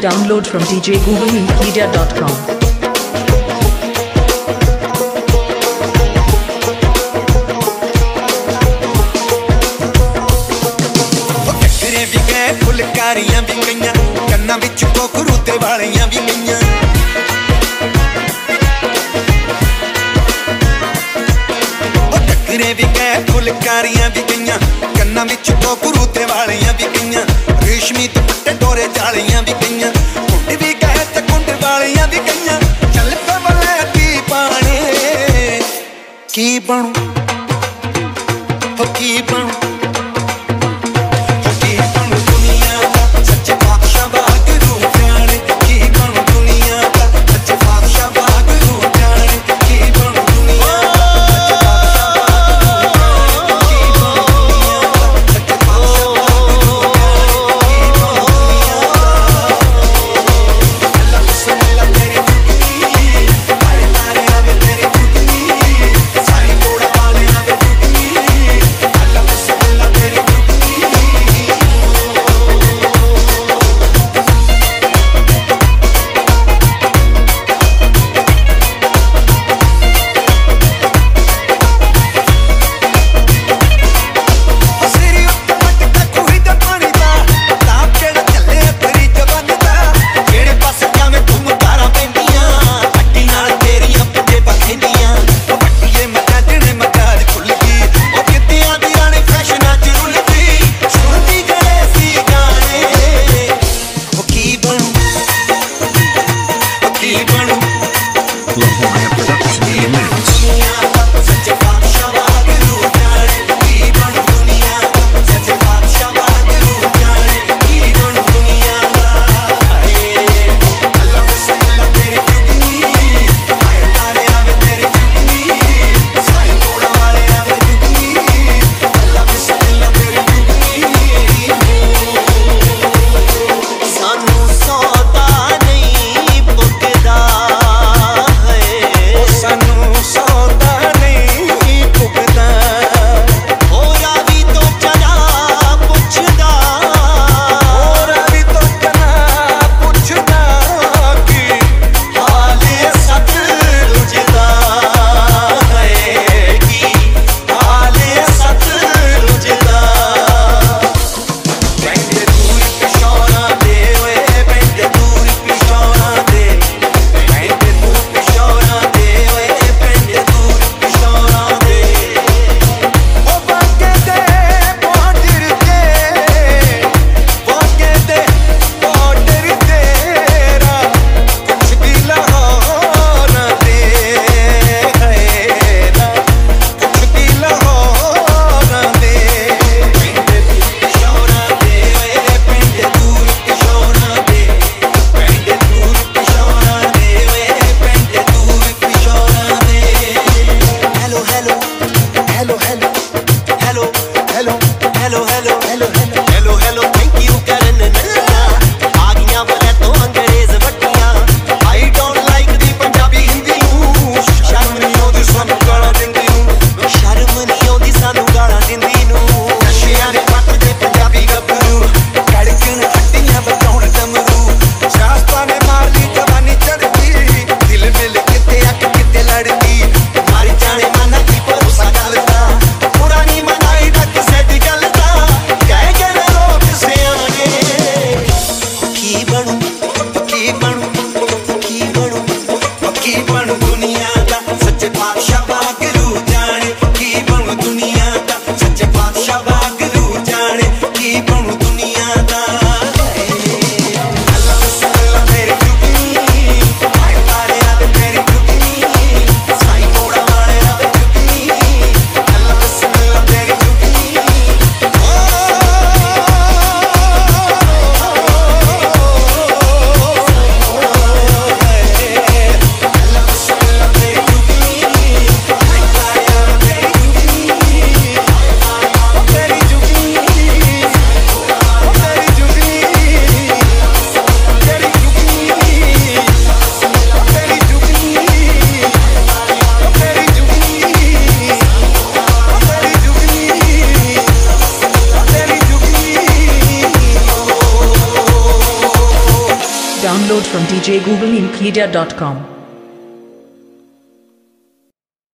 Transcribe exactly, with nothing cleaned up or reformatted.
Download from d j google media dot com. फुलकारियां भी गईयां कन्ना विच कोकरू ते वालियां भी गईयां ओ टकरे भी गए फुलकारियां भी गईयां कन्ना विच कोकरू ते वालियां भी गईयां रेशमी दुपट्टे डोरे जालियां भी गईयां कुंड भी गए ते कुंड वालियां भी गईयां चल पे वाले की पाने की बनू हो की बनू Download from d j google media dot com.